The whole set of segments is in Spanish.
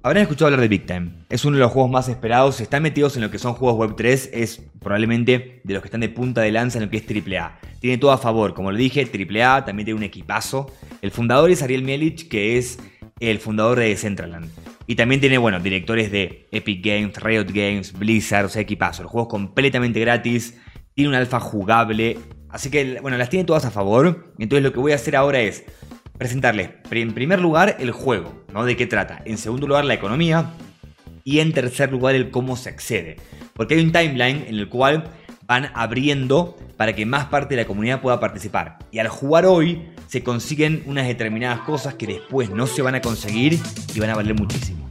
Habrán escuchado hablar de Big Time. Es uno de los juegos más esperados. Están metidos en lo que son juegos Web 3. Es probablemente de los que están de punta de lanza en lo que es AAA. Tiene todo a favor. Como le dije, AAA también tiene un equipazo. El fundador es Ariel Mielich, que es el fundador de Decentraland. Y también tiene, bueno, directores de Epic Games, Riot Games, Blizzard, o sea, equipazo. El juego es completamente gratis. Tiene un alfa jugable. Así que, bueno, las tiene todas a favor. Entonces lo que voy a hacer ahora es presentarles, en primer lugar, el juego, ¿no? ¿De qué trata? En segundo lugar, la economía. Y en tercer lugar, el cómo se accede. Porque hay un timeline en el cual van abriendo para que más parte de la comunidad pueda participar. Y al jugar hoy, se consiguen unas determinadas cosas que después no se van a conseguir y van a valer muchísimo.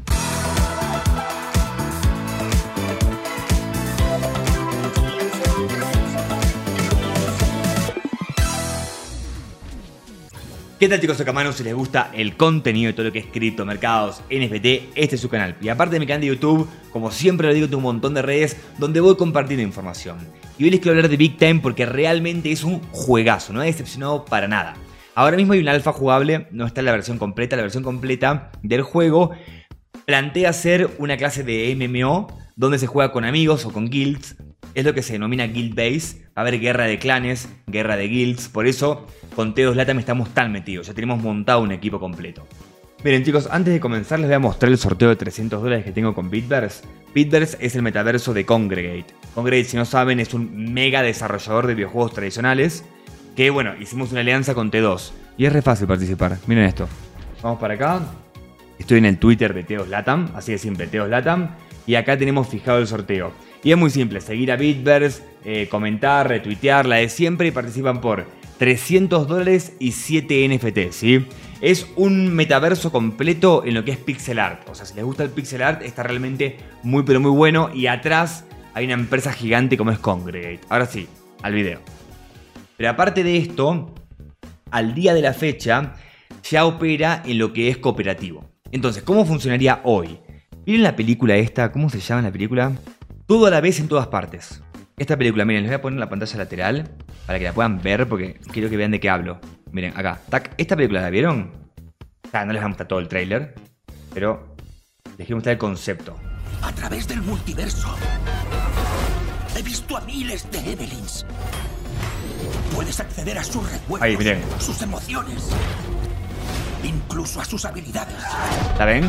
¿Qué tal, chicos Okamanos? Si les gusta el contenido de todo lo que es cripto, mercados, NFT, este es su canal. Y aparte de mi canal de YouTube, como siempre lo digo, tengo un montón de redes donde voy compartiendo información. Y hoy les quiero hablar de Big Time porque realmente es un juegazo, no ha decepcionado para nada. Ahora mismo hay un alfa jugable, no está en la versión completa. La versión completa del juego plantea ser una clase de MMO donde se juega con amigos o con guilds. Es lo que se denomina guild base. Va a haber guerra de clanes, guerra de guilds. Por eso con T2 Latam estamos tan metidos. Ya tenemos montado un equipo completo. Miren, chicos, antes de comenzar les voy a mostrar el sorteo de $300 que tengo con Bitverse. Bitverse es el metaverso de Kongregate. Kongregate, si no saben, es un mega desarrollador de videojuegos tradicionales. Que bueno, hicimos una alianza con T2. Y es re fácil participar. Miren esto. Vamos para acá. Estoy en el Twitter de T2 Latam. Así de simple, T2 Latam. Y acá tenemos fijado el sorteo. Y es muy simple, seguir a Bitverse, comentar, retuitear, la de siempre, y participan por $300 y 7 NFT, ¿sí? Es un metaverso completo en lo que es pixel art. O sea, si les gusta el pixel art, está realmente muy pero muy bueno. Y atrás hay una empresa gigante como es Kongregate. Ahora sí, al video. Pero aparte de esto, al día de la fecha, ya opera en lo que es cooperativo. Entonces, ¿cómo funcionaría hoy? ¿Vieron la película esta? ¿Cómo se llama la película? Todo a la vez en todas partes. Esta película, miren, les voy a poner en la pantalla lateral para que la puedan ver porque quiero que vean de qué hablo. Miren, acá. Tac. ¿Esta película la vieron? No les va a mostrar todo el tráiler, pero les quiero mostrar el concepto. A través del multiverso he visto a miles de Evelyns. Puedes acceder a sus recuerdos, ahí, miren, sus emociones, incluso a sus habilidades. ¿La ven?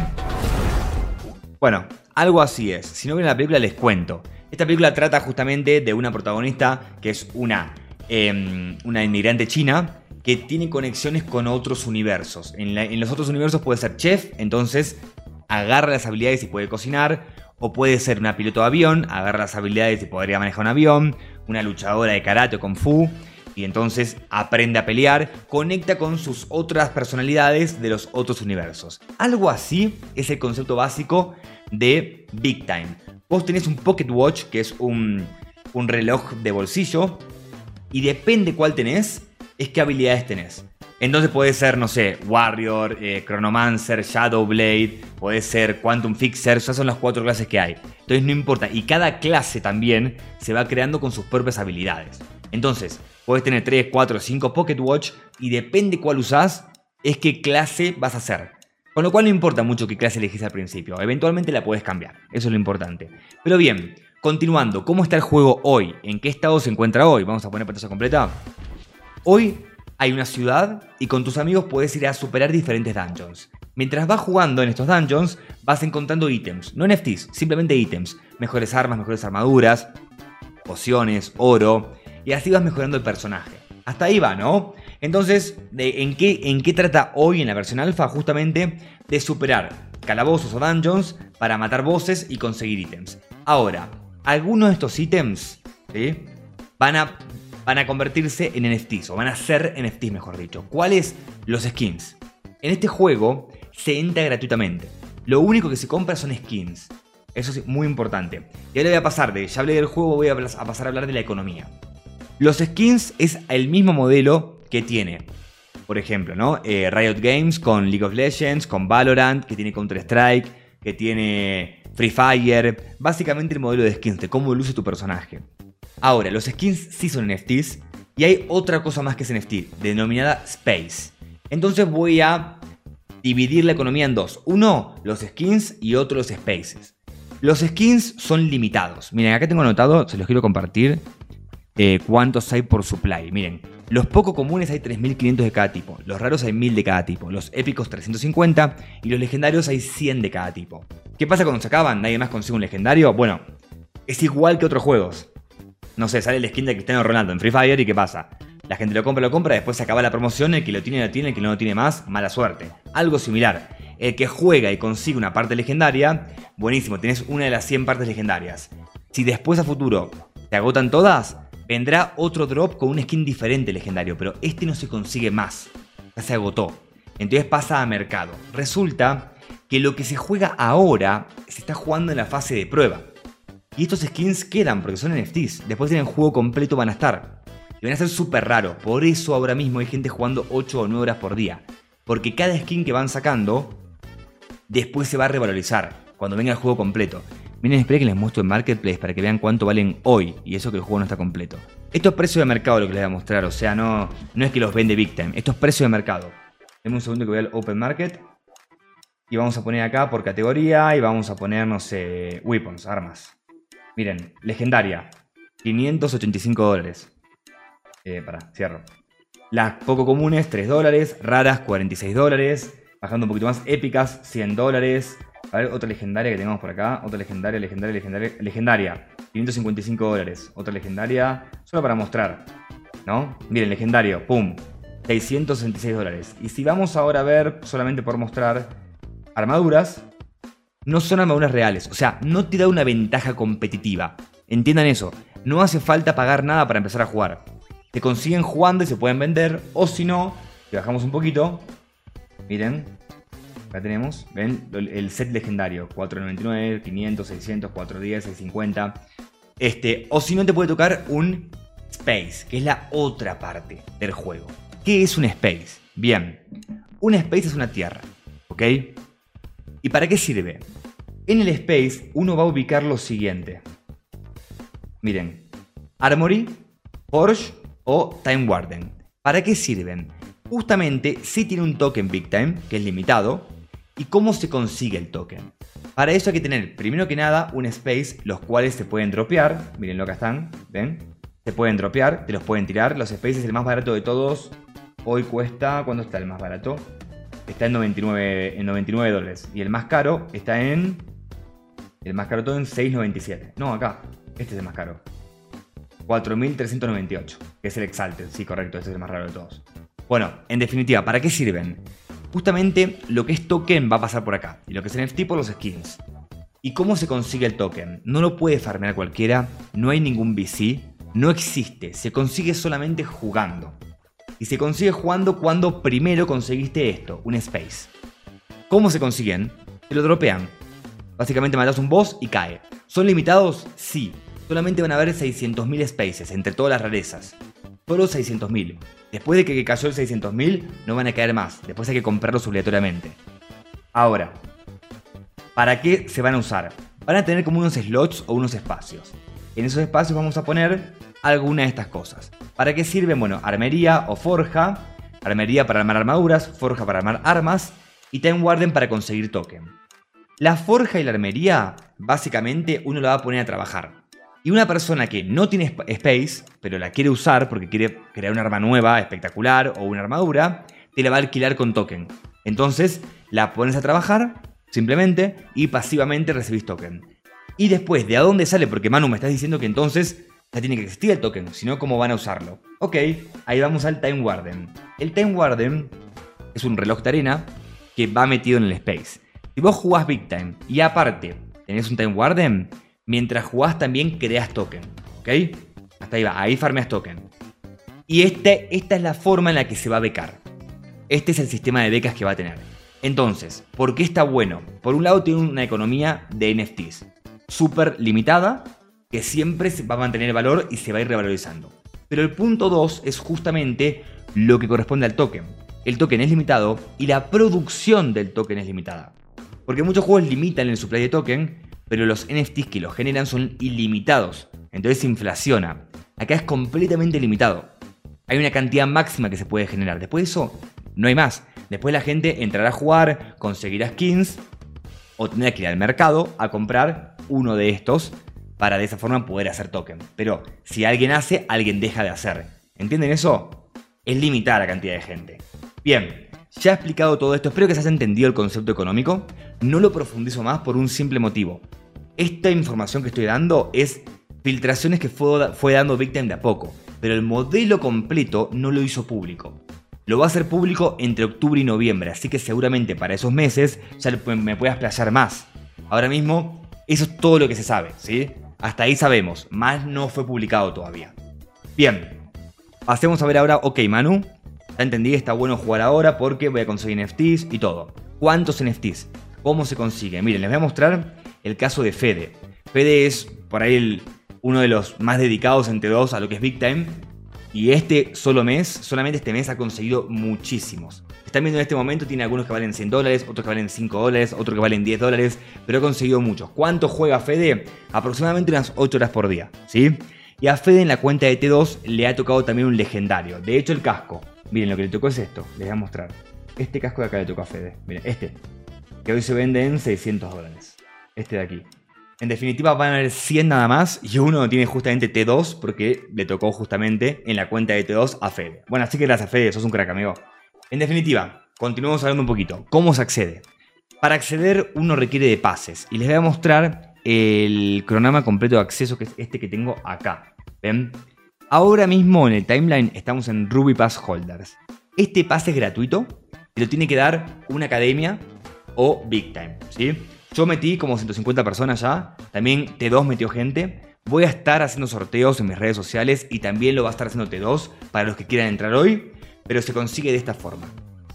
Bueno, algo así es. Si no ven la película, les cuento. Esta película trata justamente de una protagonista que es una inmigrante china que tiene conexiones con otros universos. En los otros universos puede ser chef, entonces agarra las habilidades y puede cocinar. O puede ser una piloto de avión, agarra las habilidades y podría manejar un avión. Una luchadora de karate o kung fu. Y entonces aprende a pelear, conecta con sus otras personalidades de los otros universos. Algo así es el concepto básico de Big Time. Vos tenés un Pocket Watch, que es un reloj de bolsillo, y depende cuál tenés, es qué habilidades tenés. Entonces puede ser, no sé, Warrior, Chronomancer, Shadowblade, puede ser Quantum Fixer, esas son las 4 clases que hay. Entonces no importa, y cada clase también se va creando con sus propias habilidades. Entonces, puedes tener 3, 4, 5 Pocket Watch y depende cuál usás, es qué clase vas a hacer. Con lo cual no importa mucho qué clase elegís al principio, eventualmente la puedes cambiar, eso es lo importante. Pero bien, continuando, ¿cómo está el juego hoy? ¿En qué estado se encuentra hoy? Vamos a poner pantalla completa. Hoy hay una ciudad y con tus amigos puedes ir a superar diferentes dungeons. Mientras vas jugando en estos dungeons, vas encontrando ítems, no NFTs, simplemente ítems. Mejores armas, mejores armaduras, pociones, oro, y así vas mejorando el personaje. Hasta ahí va, ¿no? Entonces, ¿en qué trata hoy en la versión alfa? Justamente de superar calabozos o dungeons para matar bosses y conseguir ítems. Ahora, algunos de estos ítems, ¿sí?, van a convertirse en NFTs, o van a ser NFTs, mejor dicho. ¿Cuáles? Los skins. En este juego se entra gratuitamente. Lo único que se compra son skins. Eso es muy importante. Y ahora voy a pasar ya hablé del juego, voy a pasar a hablar de la economía. Los skins es el mismo modelo que tiene, por ejemplo, ¿no? Riot Games con League of Legends, con Valorant, que tiene Counter-Strike, que tiene Free Fire. Básicamente el modelo de skins, de cómo luce tu personaje. Ahora, los skins sí son NFTs y hay otra cosa más que es NFT, denominada Space. Entonces voy a dividir la economía en dos. Uno, los skins y otro, los spaces. Los skins son limitados. Miren, acá tengo anotado, se los quiero compartir, cuántos hay por supply. Miren, los poco comunes hay 3500 de cada tipo. Los raros hay 1000 de cada tipo. Los épicos 350 y los legendarios hay 100 de cada tipo. ¿Qué pasa cuando se acaban? ¿Nadie más consigue un legendario? Bueno, es igual que otros juegos. No sé, sale el skin de Cristiano Ronaldo en Free Fire y ¿qué pasa? La gente lo compra, después se acaba la promoción, el que lo tiene, el que no lo tiene más, mala suerte. Algo similar. El que juega y consigue una parte legendaria, buenísimo, tenés una de las 100 partes legendarias. Si después a futuro te agotan todas, vendrá otro drop con un skin diferente legendario, pero este no se consigue más. Ya se agotó. Entonces pasa a mercado. Resulta que lo que se juega ahora se está jugando en la fase de prueba. Y estos skins quedan porque son NFTs. Después en el juego completo van a estar. Y van a ser súper raros. Por eso ahora mismo hay gente jugando 8 o 9 horas por día. Porque cada skin que van sacando después se va a revalorizar cuando venga el juego completo. Miren, esperen que les muestro en Marketplace para que vean cuánto valen hoy. Y eso que el juego no está completo. Esto es precio de mercado lo que les voy a mostrar. O sea, no es que los vende Big Time. Esto es precio de mercado. Denme un segundo que voy al Open Market. Y vamos a poner acá por categoría. Y vamos a poner, no sé, weapons, armas. Miren, legendaria. $585. Cierro. Las poco comunes, $3. Raras, $46. Bajando un poquito más, épicas, $100. A ver, otra legendaria que tengamos por acá. Otra legendaria. $555. Otra legendaria, solo para mostrar, ¿no? Miren, legendario, pum. $666. Y si vamos ahora a ver, solamente por mostrar, armaduras, no son armaduras reales. O sea, no te da una ventaja competitiva. Entiendan eso. No hace falta pagar nada para empezar a jugar. Se consiguen jugando y se pueden vender. O si no, si bajamos un poquito, miren, acá tenemos, ven, el set legendario, $4.99, $500, $600, $410, $650. O si no, te puede tocar un space, que es la otra parte del juego. ¿Qué es un space? Bien, un space es una tierra, ¿ok? ¿Y para qué sirve? En el space uno va a ubicar lo siguiente. Miren, Armory, Forge o Time Warden. ¿Para qué sirven? Justamente si tiene un token Big Time, que es limitado. ¿Y cómo se consigue el token? Para eso hay que tener, primero que nada, un space, los cuales se pueden dropear. Miren lo que están, ¿ven? Se pueden dropear, te los pueden tirar. Los spaces, el más barato de todos, hoy cuesta... ¿Cuándo está el más barato? Está en $99. Y el más caro está en... El más caro todo en $6.97. No, acá. Este es el más caro. $4.398. Que es el Exalted. Sí, correcto. Este es el más raro de todos. Bueno, en definitiva, ¿para qué sirven? Justamente lo que es token va a pasar por acá. Y lo que es NFT por los skins. ¿Y cómo se consigue el token? No lo puede farmear cualquiera. No hay ningún VC. No existe. Se consigue solamente jugando. Y se consigue jugando cuando primero conseguiste esto, un space. ¿Cómo se consiguen? Te lo dropean. Básicamente matas un boss y cae. ¿Son limitados? Sí. Solamente van a haber 600.000 spaces entre todas las rarezas. Solo 600.000. Después de que cayó el 600.000, no van a caer más. Después hay que comprarlos obligatoriamente. Ahora, ¿para qué se van a usar? Van a tener como unos slots o unos espacios. En esos espacios vamos a poner alguna de estas cosas. ¿Para qué sirven? Bueno, armería o forja. Armería para armar armaduras, forja para armar armas y Time Warden para conseguir token. La forja y la armería, básicamente uno la va a poner a trabajar. Y una persona que no tiene space, pero la quiere usar porque quiere crear un arma nueva, espectacular o una armadura, te la va a alquilar con token. Entonces la pones a trabajar simplemente y pasivamente recibís token. Y después, ¿de a dónde sale? Porque Manu me estás diciendo que entonces ya tiene que existir el token, si no, ¿cómo van a usarlo? Ok, ahí vamos al Time Warden. El Time Warden es un reloj de arena que va metido en el space. Si vos jugás Big Time y aparte tenés un Time Warden, mientras jugás también creas token, ¿ok? Hasta ahí va, ahí farmeas token. Y esta es la forma en la que se va a becar. Este es el sistema de becas que va a tener. Entonces, ¿por qué está bueno? Por un lado tiene una economía de NFTs súper limitada, que siempre se va a mantener el valor y se va a ir revalorizando. Pero el punto 2 es justamente lo que corresponde al token. El token es limitado y la producción del token es limitada. Porque muchos juegos limitan el supply de token, pero los NFTs que los generan son ilimitados. Entonces se inflaciona. Acá es completamente limitado. Hay una cantidad máxima que se puede generar. Después de eso, No hay más. Después la gente entrará a jugar, conseguirá skins o tendrá que ir al mercado a comprar uno de estos para de esa forma poder hacer token. Pero si alguien hace, alguien deja de hacer. ¿Entienden eso? Es limitada la cantidad de gente. Bien, ya he explicado todo esto. Espero que se haya entendido el concepto económico. No lo profundizo más por un simple motivo. Esta información que estoy dando es filtraciones que fue dando Big Time de a poco. Pero el modelo completo no lo hizo público. Lo va a hacer público entre octubre y noviembre. Así que seguramente para esos meses ya me pueda explayar más. Ahora mismo, eso es todo lo que se sabe, ¿sí? Hasta ahí sabemos. Más no fue publicado todavía. Bien. Pasemos a ver ahora, ok Manu, ya entendí, está bueno jugar ahora porque voy a conseguir NFTs y todo. ¿Cuántos NFTs? ¿Cómo se consigue? Miren, les voy a mostrar el caso de Fede. Fede es por ahí uno de los más dedicados entre dos a lo que es Big Time. Y solamente este mes ha conseguido muchísimos. Están viendo en este momento, tiene algunos que valen $100, otros que valen $5, otros que valen $10, pero ha conseguido muchos. ¿Cuánto juega Fede? Aproximadamente unas 8 horas por día, ¿sí? Y a Fede en la cuenta de T2 le ha tocado también un legendario. De hecho el casco, miren lo que le tocó es esto, les voy a mostrar. Este casco de acá le tocó a Fede, miren, este. Que hoy se vende en $600. Este de aquí. En definitiva van a haber 100 nada más y uno tiene justamente T2 porque le tocó justamente en la cuenta de T2 a Fede. Bueno, así que gracias Fede, sos un crack amigo. En definitiva, continuamos hablando un poquito. ¿Cómo se accede? Para acceder uno requiere de pases y les voy a mostrar el cronograma completo de acceso que es este que tengo acá. ¿Ven? Ahora mismo en el timeline estamos en Ruby Pass Holders. Este pase es gratuito y lo tiene que dar una academia o Big Time, ¿sí? Yo metí como 150 personas ya, también T2 metió gente. Voy a estar haciendo sorteos en mis redes sociales y también lo va a estar haciendo T2 para los que quieran entrar hoy, pero se consigue de esta forma.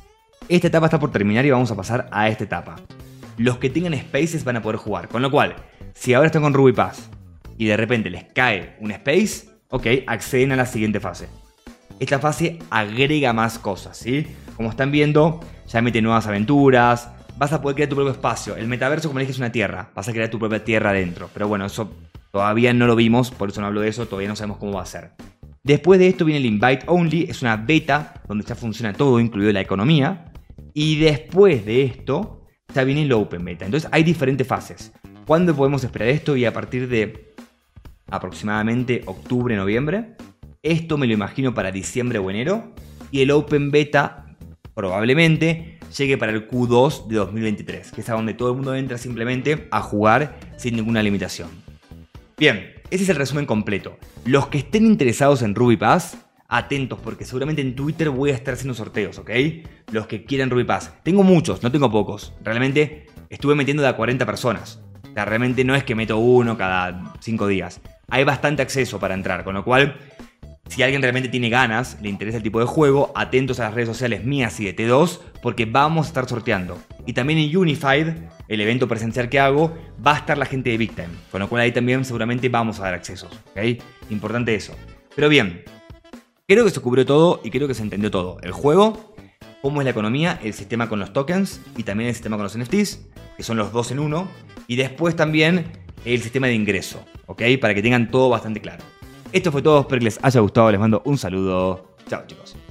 Esta etapa está por terminar y vamos a pasar a esta etapa. Los que tengan spaces van a poder jugar, con lo cual, si ahora están con Ruby Pass y de repente les cae un space, ok, acceden a la siguiente fase. Esta fase agrega más cosas, ¿sí? Como están viendo, ya mete nuevas aventuras. Vas a poder crear tu propio espacio. El metaverso, como les dije, es una tierra. Vas a crear tu propia tierra adentro. Pero bueno, eso todavía no lo vimos, por eso no hablo de eso. Todavía no sabemos cómo va a ser. Después de esto viene el Invite Only. Es una beta donde ya funciona todo, incluido la economía. Y después de esto, ya viene el Open Beta. Entonces hay diferentes fases. ¿Cuándo podemos esperar esto? Y a partir de aproximadamente octubre, noviembre. Esto me lo imagino para diciembre o enero. Y el Open Beta probablemente llegue para el Q2 de 2023, que es a donde todo el mundo entra simplemente a jugar sin ninguna limitación. Bien, ese es el resumen completo. Los que estén interesados en Ruby Pass, atentos porque seguramente en Twitter voy a estar haciendo sorteos, ¿ok? Los que quieran Ruby Pass. Tengo muchos, no tengo pocos. Realmente estuve metiendo de a 40 personas. O sea, realmente no es que meto uno cada 5 días. Hay bastante acceso para entrar, con lo cual, si alguien realmente tiene ganas, le interesa el tipo de juego, atentos a las redes sociales mías y de T2, porque vamos a estar sorteando. Y también en Unified, el evento presencial que hago, va a estar la gente de Big Time, con lo cual ahí también seguramente vamos a dar accesos, ¿ok? Importante eso. Pero bien, creo que se cubrió todo y creo que se entendió todo. El juego, cómo es la economía, el sistema con los tokens y también el sistema con los NFTs, que son los dos en uno, y después también el sistema de ingreso, ¿ok? Para que tengan todo bastante claro. Esto fue todo, espero que les haya gustado, les mando un saludo. Chao chicos.